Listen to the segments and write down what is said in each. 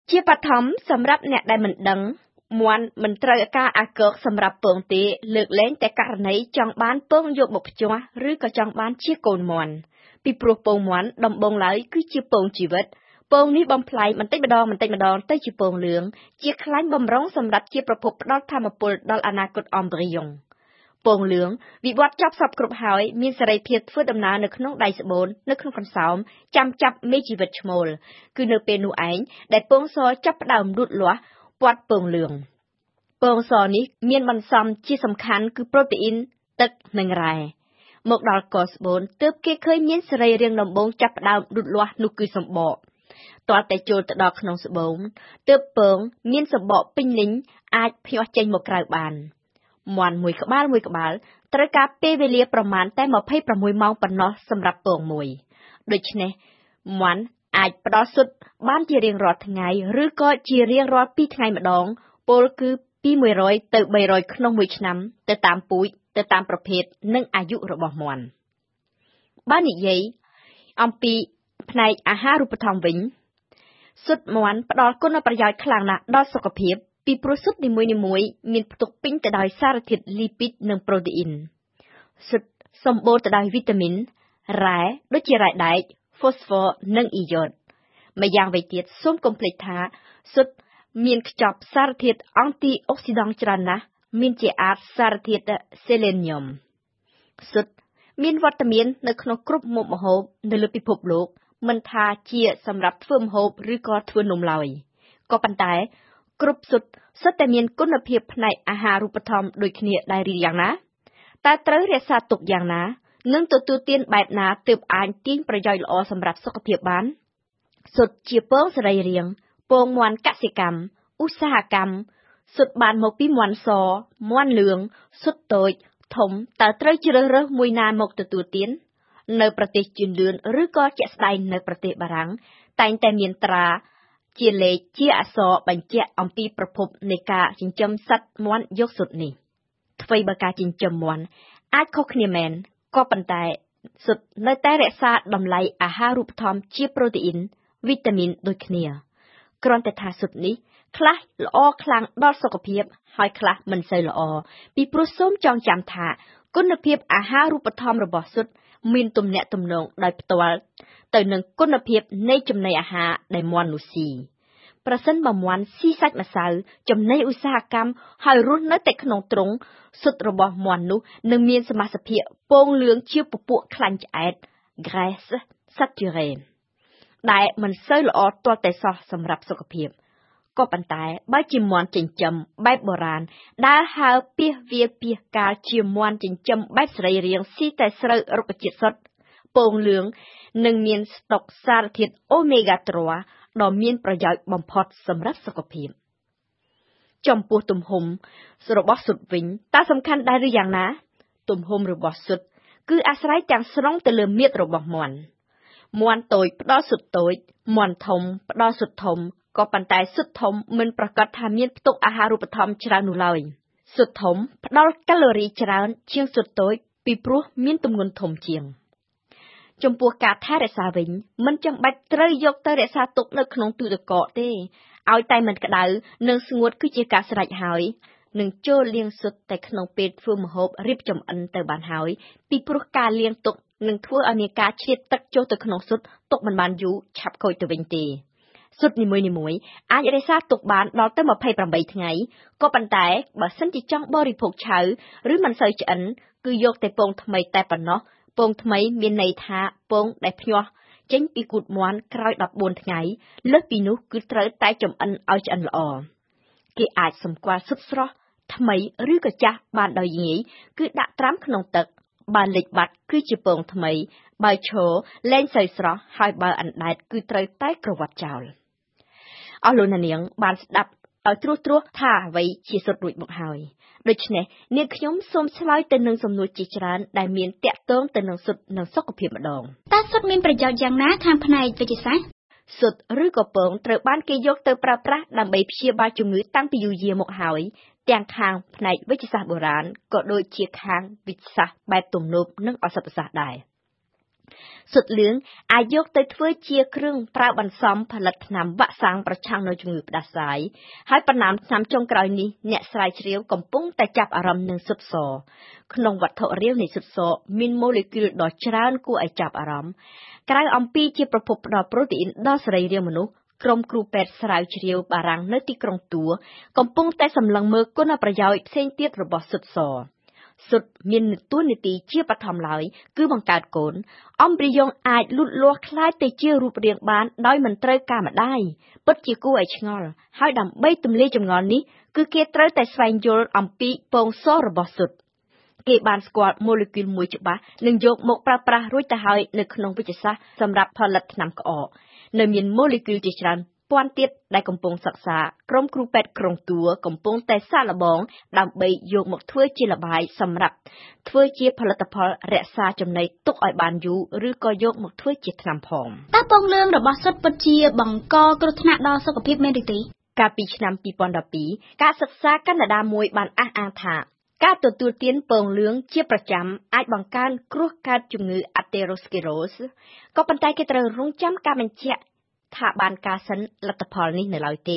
ជាបឋមសម្រាប់អ្នកដែលមិនដឹងមន់មិនត្រូវការអាកកសម្រាប់ពងទេលើកលែងតែករណីចង់បានពងយកមកភ្ជាប់ឬក៏ចង់បានជាកូនមន់ពីព្រោះពងមន់ដំបងឡើយគឺជាពងជីវិតពងនេះបំផ្លាញបន្តិចម្ដងទៅជាពងលឿងជាខ្លាញ់បំរុងសម្រាប់ជាប្រភពផ្ដល់ធម៌ពលដល់អនាគតអម្រយងពងលឿងវិវត្តចាប់សពគ្រប់ហើយមានសេរីភាពធ្វើដំណើរនៅក្នុងដៃស្បូននៅក្នុងកន្សោមចាំចាប់មេជីវិតឈ្មោលគឺនៅពេលនោះឯងដែលពងសចាប់ផ្ដើមលូតលាស់ពាត់ពងលឿងពងសនេះមានបន្សំជាសំខាន់គឺប្រូតេអ៊ីនទឹកនិងរ៉ែមកដល់កស្បូនទើបគេឃើញមានសរីរាង្គដំបូងចាប់ផ្ដើមលូតលាស់នោះគឺសម្បកទាល់តែចូលទៅដល់ក្នុងស្បូនទើបពងមានសម្បកពេញលេញអាចភ្ញាស់ចេញមកក្រៅបានមន់មួយក្បាលត្រូវការពេលវេលាប្រមាណតែ26ម៉ោងប៉ុណ្ណោះសម្រាប់ពងមួយដូច្នេះមន់អាចផ្ដល់សុទ្ធបានជារៀងរាល់ថ្ងៃឬក៏ជារៀងរាល់2ថ្ងៃម្ដងពលគឺពី100ទៅ300ក្នុងមួយឆ្នាំទៅតាមពូជទៅតាមប្រភេទនិងអាយុរបស់មន់បាននិយាយអំពីផ្នែកអាហារូបត្ថម្ភវិញស៊ុតមន់ផ្ដល់គុណប្រយោជន៍ខ្លាំងណាស់ដល់សុខភាពពីព្រោះស៊ុតនីមួយៗមានផ្ទុកពេញទៅដោយសារធាតុលីពីតនិងប្រូតេអ៊ីនស៊ុតសម្បូរទៅដោយវីតាមីនរ៉ែដូចជារ៉ែដែកហ្វូស្វ័រនិងអ៊ីយ៉ូតម្យ៉ាងវិញទៀតសូមកុំភ្លេចថាស៊ុតមានខ្ចប់សារធាតុអង់ទីអុកស៊ីដង់ច្រើនណាស់មានជាអាចសារធាតុសេលេនីយមស៊ុតមានវត្តមាននៅក្នុងគ្រប់មុខម្ហូបនៅលើពិភពលោកមិនថាជាសម្រាប់ធ្វើម្ហូបឬក៏ធ្វើនំឡើយក៏ប៉ុន្តែគ្រប់ស៊ុតសុទ្ធតែមានគុណភាពផ្នែកអាហារូបត្ថម្ភដូចគ្នាដែរឬយ៉ាងណាតែត្រូវរក្សាទុកយ៉ាងណានិងទទួលទានបែបណាទើបអាចទាញប្រយោជន៍ល្អសម្រាប់សុខភាពបានស៊ុតជាពងសរីរាង្គពងមន់កសិកម្មឧស្សាហកម្មស៊ុតបានមកពីមន់សមន់លឿងស៊ុតតូចធំតើត្រូវជ្រើសរើសមួយណាមកទទួលទាននៅប្រទេសជឿនលឿនឬក៏ជាក់ស្ដែងនៅប្រទេសបារាំងតែងតែមានត្រាជាលេខជាអក្សរបញ្ជាក់អំពីប្រភពនៃការចិញ្ចឹមសត្វមន់យកស៊ុតនេះអ្វីបើការចិញ្ចឹមមន់អាចខុសគ្នាមែនក៏ប៉ុន្តែស៊ុតនៅតែរក្សាតម្លៃអាហារូបត្ថម្ភជាប្រូតេអ៊ីនវីតាមីនដូចគ្នាគ្រាន់តែថាស៊ុតនេះខ្លះល្អខ្លាំងដល់សុខភាពហើយខ្លះមិនសូវល្អពីព្រោះសូមចងចាំថាគុណភាពអាហារូបត្ថម្ភរបស់ស៊ុតមានទំនាក់ទំនងដោយផ្ទាល់ទៅនឹងគុណភាពនៃចំណីអាហារដែលមន់នោះស៊ីប្រសិនបើមន់ស៊ីសាច់ម្សៅចំណីឧស្សាហកម្មហើយរស់នៅតែក្នុងទ្រុងស៊ុតរបស់មន់នោះនឹងមានសមាសភាពពងលឿងជាពពួកខ្លាញ់ឆ្អែត graisse saturée ដែលមិនសូវល្អទាល់តែសោះសម្រាប់សុខភាពក៏ប៉ុន្តែបើជាមន់ចិញ្ចឹមបែបបុរាណដើរហើរពាសវាលពាសកាលជាមន់ចិញ្ចឹមបែបសរីរាង្គស៊ីតែស្រូវរុក្ខជាតិសុទ្ធពងលឿងនឹងមានស្តុកសារធាតុអូមេហ្គា3ដ៏មានប្រយោជន៍បំផុតសម្រាប់សុខភាពចំពោះទំហំរបស់ស៊ុតវិញតើសំខាន់ដែរឬយ៉ាងណាទំហំរបស់ស៊ុតគឺអាស្រ័យទាំងស្រុងទៅលើមាឌរបស់មន់តូចផ្ដល់ស៊ុតតូចមន់ធំផ្ដល់ស៊ុតធំក៏ប៉ុន្តែស៊ុតធំមិនប្រកាសថាមានផ្ទុកអាហារូបត្ថម្ភច្រើននោះឡើយស៊ុតធំផ្ដល់កាឡូរីច្រើនជាងស៊ុតតូចពីព្រោះមានទម្ងន់ធំជាងចំពោះការថែរក្សាវិញមិនចាំបាច់ត្រូវយកទៅរក្សាទុកនៅក្នុងទូទឹកកកទេឲ្យតែមិនក្តៅនិងស្ងួតគឺជាការស្រេចហើយនឹងចូលលាងស៊ុតតែក្នុងពេលធ្វើម្ហូបរៀបចំអិនទៅបានហើយពីព្រោះការលាងទុកនឹងធ្វើឲ្យមានការឆ្លៀតទឹកចូលទៅក្នុងស៊ុតទុកមិនបានយូរឆាប់ខូចទៅវិញទេស៊ុតនីមួយៗអាចរក្សាទុកបានដល់ទៅ28ថ្ងៃក៏ប៉ុន្តែបើសិនជាចង់បរិភោគឆៅឬមិនសូវឆ្អិនគឺយកតែពងថ្មីតែប៉ុណ្ណោះពងថ្មីមានន័យថាពងដែលភ្ញាស់ចេញពីគូទមាន់ក្រោយ14ថ្ងៃលើសពីនោះគឺត្រូវតែចម្អិនឲ្យឆ្អិនល្អគេអាចសម្គាល់ស៊ុតស្រស់ថ្មីឬក៏ចាស់បានដោយងាយគឺដាក់ត្រាំក្នុងទឹកបើលិចបាត់គឺជាពងថ្មីបើឈរលែងសូវស្រស់ហើយបើអណ្ដែតគឺត្រូវតែក្រវ៉ាត់ចោលអស់លោកអ្នកនាងបានស្ដាប់ឲ្យត្រួសថាអ្វីជាស៊ុតរួចមកហើយដូច្នេះនាងខ្ញុំសូមឆ្លើយទៅនឹងសំណួរជាច្រើនដែលមានតាក់ទងទៅនឹងស៊ុតនិងសុខភាពម្ដងតើស៊ុតមានប្រយោជន៍យ៉ាងណាខាងផ្នែកវិទ្យាសាស្ត្រស៊ុតឬក៏ពងត្រូវបានគេយកទៅប្រើប្រាស់ដើម្បីព្យាបាលជំងឺតាំងពីយូរយារមកហើយទាំងខាងផ្នែកវិទ្យាសាស្ត្របុរាណក៏ដូចជាខាងវិទ្យាសាស្ត្របែបទំនើបនិងឱសថសាស្ត្រដែរសុទ្ធលឿងអាចយកទៅធ្វើជាគ្រឿងប្រើបន្សំផលិតថ្នាំវ៉ាក់សាំងប្រឆាំងនឹងជំងឺផ្ដាសាយហើយប៉ុន្មានឆ្នាំចុងក្រោយនេះអ្នកស្រាវជ្រាវកំពុងតែចាប់អារម្មណ៍នឹងស៊ុតសក្នុងវត្ថុរាវនៃស៊ុតសមានម៉ូលេគុលដ៏ច្រើនគួរឲ្យចាប់អារម្មណ៍ក្រៅអំពីជាប្រភពផ្ដល់ប្រូតេអ៊ីនដល់សរីរាង្គមនុស្សក្រុមគ្រូពេទ្យស្រាវជ្រាវបារាំងនៅទីក្រុងតួកំពុងតែសម្លឹងមើលគុណប្រយោជន៍ផ្សេងទៀតរបស់ស៊ុតសស៊ុតមានតួនាទីជាបឋមឡើយគឺបង្កើតកូនអំប្រិយងអាចលូតលាស់ខ្លាយទៅជារូបរាងបានដោយមិនត្រូវការម្ដាយពិតជាគួរឲ្យឆ្ងល់ហើយដើម្បីទម្លាយចម្ងល់នេះគឺគេត្រូវតែស្វែងយល់អំពីពងសរបស់ស៊ុតគេបានស្គាល់ម៉ូលេគុលមួយច្បាស់និងយកមកប្រើប្រាស់រួចទៅហើយនៅក្នុងវិទ្យាសាស្ត្រសម្រាប់ផលិតថ្នាំក្អកនៅមានម៉ូលេគុលជាច្រើនពាន់ទៀតដែលកំពុងសិក្សាក្រុមគ្រូពេទ្យក្រុងតួកំពុងតែសាកល្បងដើម្បីយកមកធ្វើជាល្បាយសម្រាប់ធ្វើជាផលិតផលរក្សាចំណីទុកឲ្យបានយូរឬក៏យកមកធ្វើជាថ្នាំផងតើពងលឿងរបស់ស៊ុតពិតជាបង្កគ្រោះថ្នាក់ដល់សុខភាពមែនឬទេកាលពីឆ្នាំ2012ការសិក្សាកាណាដាមួយបានអះអាងថាការទទួលទានពងលឿងជាប្រចាំអាចបង្កើនគ្រោះកើតជំងឺ Atherosclerosis ក៏ប៉ុន្តែគេត្រូវរង់ចាំការបញ្ជាក់ថាបានការសិនលទ្ធផលនេះនៅឡើយទេ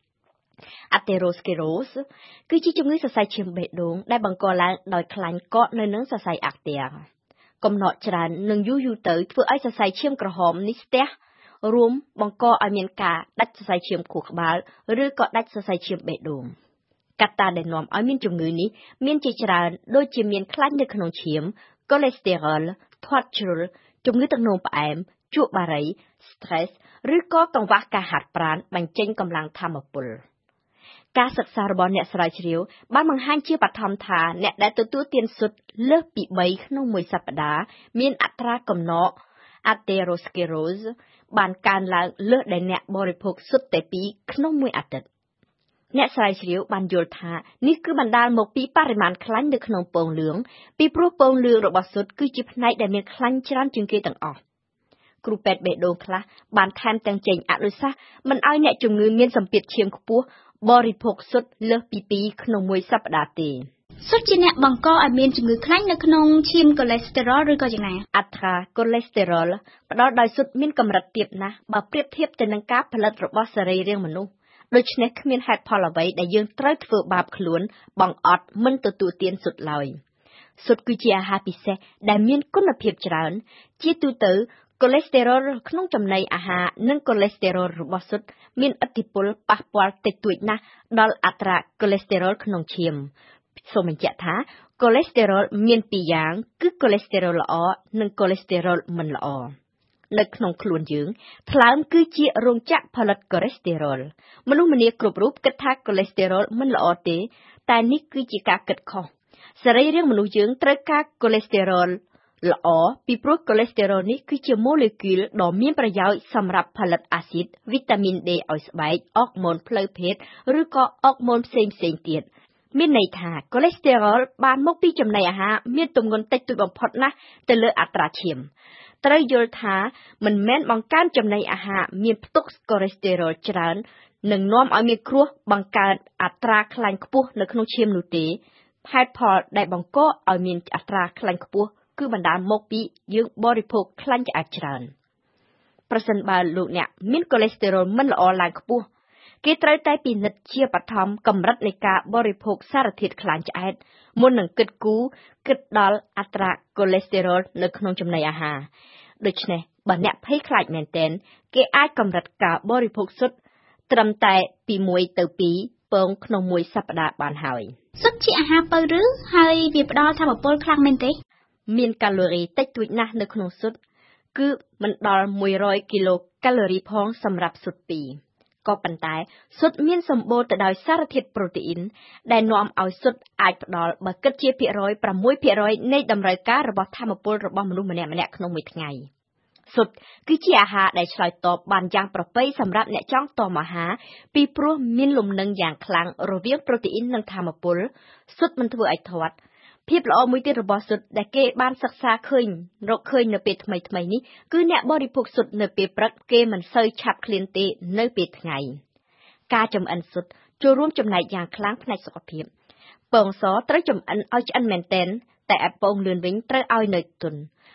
Atherosclerosis គឺជាជំងឺសរសៃឈាមបេះដូងដែលបង្កឡើងដោយខ្លាញ់កកនៅនឹងសរសៃអាក់ទែរកំណត់ច្រើននឹងយូរទៅធ្វើឲ្យសរសៃឈាមក្រហមនេះស្ទះរួមបង្កឲ្យមានការដាច់សរសៃឈាមខួរក្បាលឬក៏ដាច់សរសៃឈាមបេះដូងកត្តាដែលនាំឲ្យមានជំងឺនេះមានជាច្រើនដូចជាមានខ្លាញ់នៅក្នុងឈាមកូលេស្តេរ៉ុលធាត់ជ្រុលជំងឺទឹកនោមផ្អែមជក់បារី stress ឬក៏កង្វះការហាត់ប្រាណបញ្ចេញកម្លាំងធម្មពលការសិក្សារបស់អ្នកស្រាវជ្រាវបានបង្ហាញជាបឋមថាអ្នកដែលទទួលទានស៊ុតលើសពី3ក្នុងមួយសប្តាហ៍មានអត្រាកំណក Atherosclerosis បានកើនឡើងលើសដែលអ្នកបរិភោគស៊ុតតែ2ក្នុងមួយអាទិត្យអ្នកស្រាវជ្រាវបានយល់ថានេះគឺបណ្ដាលមកពីបរិមាណខ្លាញ់នៅក្នុងពងលឿងពីព្រោះពងលឿងរបស់ស៊ុតគឺជាផ្នែកដែលមានខ្លាញ់ច្រើនជាងគេទាំងអស់គ្រូពេទ្យបេះដូងខ្លះបានថែមទាំងចេញអនុសាសន៍មិនឲ្យអ្នកជំងឺមានសម្ពាធឈាមខ្ពស់បរិភោគស៊ុតលើសពី2ក្នុងមួយសប្តាហ៍ទេស៊ុតជាអ្នកបង្កឲ្យមានជំងឺខ្លាញ់នៅក្នុងឈាមកូលេស្តេរ៉ុលឬក៏យ៉ាងណាអត្រាកូលេស្តេរ៉ុលផ្ដល់ដោយស៊ុតមានកម្រិតទាបណាស់បើប្រៀបធៀបទៅនឹងការផលិតរបស់សរីរាង្គមនុស្សដូច្នេះគ្មានហេតុផលអ្វីដែលយើងត្រូវធ្វើបាបខ្លួនបង្អត់មិនទទួលទានស៊ុតឡើយស៊ុតគឺជាអាហារពិសេសដែលមានគុណភាពច្រើនជាទូទៅកូលេស្តេរ៉ុលក្នុងចំណីអាហារនិងកូលេស្តេរ៉ុលរបស់ស៊ុតមានឥទ្ធិពលប៉ះពាល់តិចតួចណាស់ដល់អត្រាកូលេស្តេរ៉ុលក្នុងឈាមសូមបញ្ជាក់ថាកូលេស្តេរ៉ុលមាន2យ៉ាងគឺកូលេស្តេរ៉ុលល្អនិងកូលេស្តេរ៉ុលមិនល្អនៅក្នុងខ្លួនយើងថ្លើមគឺជារោងចក្រផលិតកូលេស្តេរ៉ុលមនុស្សម្នាគ្រប់រូបគិតថាកូលេស្តេរ៉ុលមិនល្អទេតែនេះគឺជាការគិតខុសសរីរាង្គមនុស្សយើងត្រូវការកូលេស្តេរ៉ុលល្អពីព្រោះកូលេស្តេរ៉ុលនេះគឺជាម៉ូលេគុលដ៏មានប្រយោជន៍សម្រាប់ផលិតអាស៊ីតវីតាមីន D ឲ្យស្បែកអរម៉ូនផ្លូវភេទឬក៏អរម៉ូនផ្សេងទៀតមានន័យថាកូលេស្តេរ៉ុលបានមកពីចំណីអាហារមានទម្ងន់តិចតួចបំផុតណាស់ទៅលើអត្រាឈាមត្រូវយល់ថាមិនមែនបង្កើនចំណីអាហារមានផ្ទុកកូលេស្តេរ៉ុលច្រើននឹងនាំឲ្យមានគ្រោះបង្កើនអត្រាខ្លាញ់ខ្ពស់នៅក្នុងឈាមនោះទេហេតុផលដែលបង្កឲ្យមានអត្រាខ្លាញ់ខ្ពស់គឺបណ្ដាលមកពីយើងបរិភោគខ្លាញ់ឆ្អែតច្រើនប្រសិនបើលោកអ្នកមានកូលេស្តេរ៉ុលមិនល្អឡើងខ្ពស់គេត្រូវតែពិនិត្យជាបឋមកម្រិតនៃការបរិភោគសារធាតុខ្លាញ់ឆ្អែតមុននឹងគិតដល់អត្រាកូលេស្តេរ៉ុលនៅក្នុងចំណីអាហារដូច្នេះបើអ្នកភ័យខ្លាចមែនទែនគេអាចកម្រិតការបរិភោគស៊ុតត្រឹមតែពី1ទៅ2ពងក្នុងមួយសប្តាហ៍បានហើយស៊ុតជាអាហារពៅឬហើយវាផ្ដល់ថាមពលខ្លាំងមែនទេមានកាឡូរីតិចតួចណាស់នៅក្នុងស៊ុតគឺមិនដល់100គីឡូកាឡូរីផងសម្រាប់ស៊ុត2ក៏ប៉ុន្តែស៊ុតមានសម្បូរទៅដោយសារធាតុប្រូតេអ៊ីនដែលនាំឲ្យស៊ុតអាចផ្ដល់បើគិតជាភាគរយ 6% នៃតម្រូវការរបស់ថាមពលរបស់មនុស្សម្នាក់ៗក្នុងមួយថ្ងៃស៊ុតគឺជាអាហារដែលឆ្លើយតបបានយ៉ាងប្រពៃសម្រាប់អ្នកចង់តមអាហារពីព្រោះមានលំនឹងយ៉ាងខ្លាំងរវាងប្រូតេអ៊ីននិងថាមពលស៊ុតមិនធ្វើឲ្យធាត់ភាពល្អមួយទៀតរបស់ស៊ុតដែលគេបានសិក្សារឃើញនៅពេលថ្មីនេះគឺអ្នកបរិភោគស៊ុតនៅពេលព្រឹកគេមិនសូវឆាប់ឃ្លានទេនៅពេលថ្ងៃការចម្អិនស៊ុតចូលរួមចំណែកយ៉ាងខ្លាំងផ្នែកសុខភាពពងសត្រូវចម្អិនឲ្យឆ្អិនមែនទែនតែឯពងលឿនវិញត្រូវឲ្យនៅទន់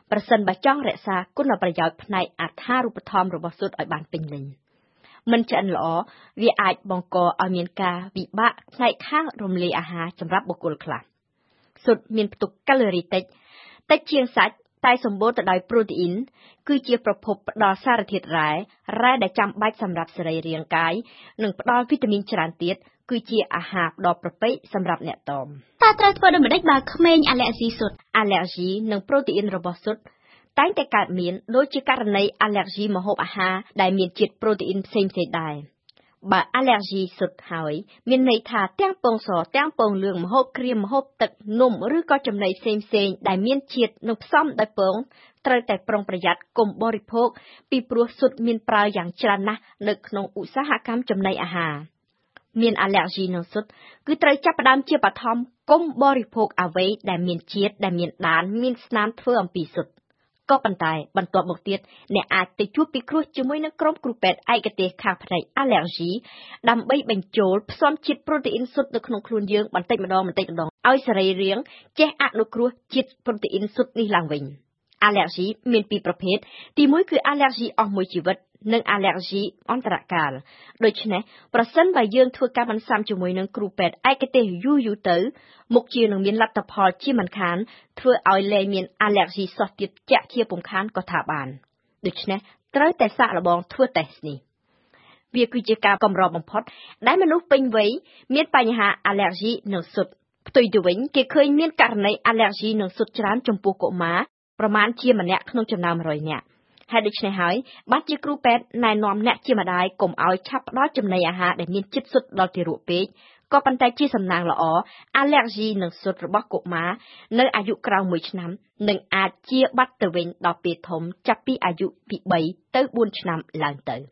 ប្រសិនបើចង់រក្សាគុណប្រយោជន៍ផ្នែកអាហារូបត្ថម្ភរបស់ស៊ុតឲ្យបានពេញលេញមិនឆ្អិនល្អវាអាចបង្កឲ្យមានការវិបាកផ្នែកខាងរំលាយអាហារសម្រាប់បុគ្គលខ្លះស៊ុតមានផ្ទុកកាឡូរីតិចជាងសាច់តែសម្បូរទៅដោយប្រូតេអ៊ីនគឺជាប្រភពផ្ដល់សារធាតុរ៉ែដែលចាំបាច់សម្រាប់សរីរាង្គកាយនិងផ្ដល់វីតាមីនច្រើនទៀតគឺជាអាហារដ៏ប្រពៃសម្រាប់អ្នកតមតើត្រូវធ្វើដូចម្តេចបើក្មេងអាឡែហ្ស៊ីស៊ុតអាឡែហ្ស៊ីនឹងប្រូតេអ៊ីនរបស់ស៊ុតតែងតែកើតមានដូចជាករណីអាឡែហ្ស៊ីម្ហូបអាហារដែលមានជាតិប្រូតេអ៊ីនផ្សេងៗដែរបើអាឡែហ្ស៊ីស៊ុតហើយមានន័យថាទាំងពងសទាំងពងលឿងម្ហូបក្រៀមម្ហូបទឹកនំឬក៏ចំណីផ្សេងៗដែលមានជាតិនិងផ្សំដោយពងត្រូវតែប្រុងប្រយ័ត្នកុំបរិភោគពីព្រោះស៊ុតមានប្រើយ៉ាងច្រើនណាស់នៅក្នុងឧស្សាហកម្មចំណីអាហារមានអាឡែហ្ស៊ីនឹងស៊ុតគឺត្រូវចាប់ផ្ដើមជាបឋមកុំបរិភោគអ្វីដែលមានជាតិដែលមានដានមានស្នាមធ្វើអំពីស៊ុតក៏ប៉ុន្តែបន្ទាប់មកទៀតអ្នកអាចទៅជួបពិគ្រោះជាមួយនឹងក្រុមគ្រូពេទ្យឯកទេសខាងផ្នែកអាឡែហ្ស៊ីដើម្បីបញ្ចូលផ្សំជាតិប្រូតេអ៊ីនស៊ុតនៅក្នុងខ្លួនយើងបន្តិចម្ដងឲ្យសរីរាង្គចេះអនុគ្រោះជាតិប្រូតេអ៊ីនស៊ុតនេះឡើងវិញអាឡែហ្ស៊ីមានពីរប្រភេទទី1គឺអាឡែហ្ស៊ីអស់មួយជីវិតនិងអាឡែហ្ស៊ីអន្តរកាលដូច្នេះប្រសិនបើយើងធ្វើការបន្ស៊ាំជាមួយនឹងគ្រូពេទ្យឯកទេសយូរទៅមុខជានឹងមានលទ្ធផលជាមិនខានធ្វើឲ្យលែងមានអាឡែហ្ស៊ីសោះទៀតជាក់ជាពុំខានក៏ថាបានដូច្នេះត្រូវតែសាកល្បងធ្វើតេស្តនេះវាគឺជាការកម្របំផុតដែលមនុស្សពេញវ័យមានបញ្ហាអាឡែហ្ស៊ីនឹងស៊ុតផ្ទុយទៅវិញគេឃើញមានករណីអាឡែហ្ស៊ីនឹងស៊ុតច្រើនចំពោះកុមារប្រមាណជាម្នាក់ក្នុងចំណោម100នាក់ហើយដូច្នេះហើយបាទជាគ្រូពេទ្យណែនាំអ្នកជាម្ដាយកុំឲ្យឆាប់ផ្ដល់ចំណីអាហារដែលមានជាតិស៊ុតដល់ទារកពេកក៏ប៉ុន្តែជាសំណាងល្អអាឡែហ្ស៊ីនឹងស៊ុតរបស់កុមារនៅអាយុក្រោម1ឆ្នាំនឹងអាចជាបាត់ទៅវិញដល់ពេលធំចាប់ពីអាយុពី3ទៅ4ឆ្នាំឡើងទៅ